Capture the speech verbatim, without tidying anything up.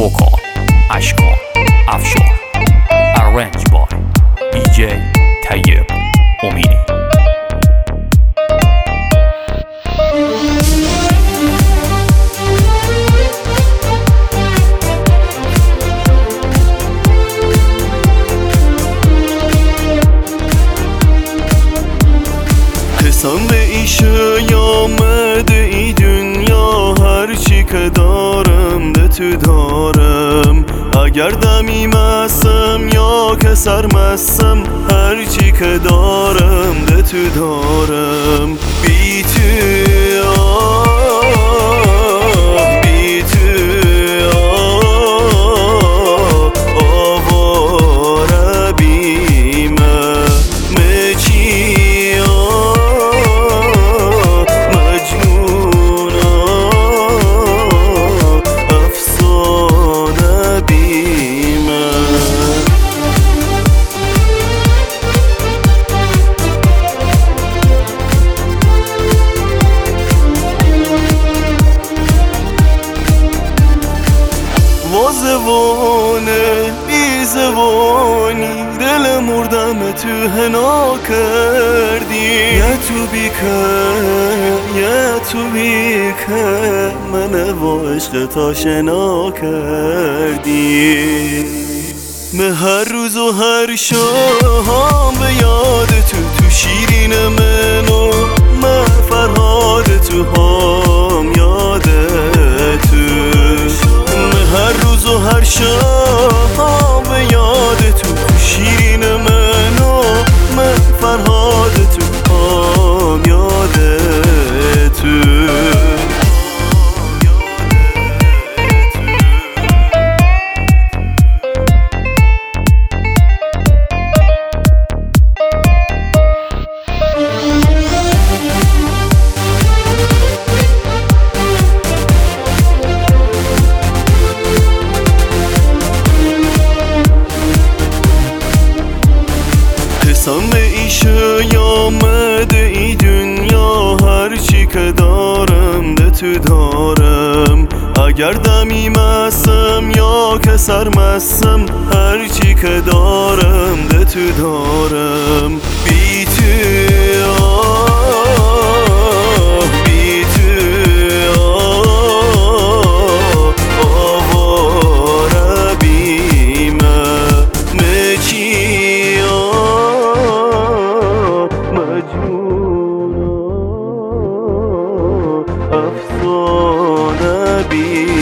وکال اشکان افشار ارنج بای دی جی طیب امینی. حسام به ایشه آمده ای دنیا، هرچی که دارم ده تو دارم. اگر دمی مستم یا که سرمستم، هرچی که دارم ده تو دارم. بی تو آه بی تو آه آواره بیمه مچی وازوانه بی زبانی دل مردم تو هنا کردی. یه تو بی که یه تو بی که من با عشق تا شنا کردی. من هر روز و هر شام به یاد تو تو شیرین منو من فرهاد تو هم یاد تو. هر روز و هر شام به یاد تو شیرین منو من فرهاد تو هم یاد تو. حسام به ایشه آمده ای دنیا، هرچی که دارم ده تو دارم. اگر دمی مستم یا که سرمستم، هرچی که دارم ده تو دارم. بی تو آه بی تو آه آواره بیمه مچی افسانه بی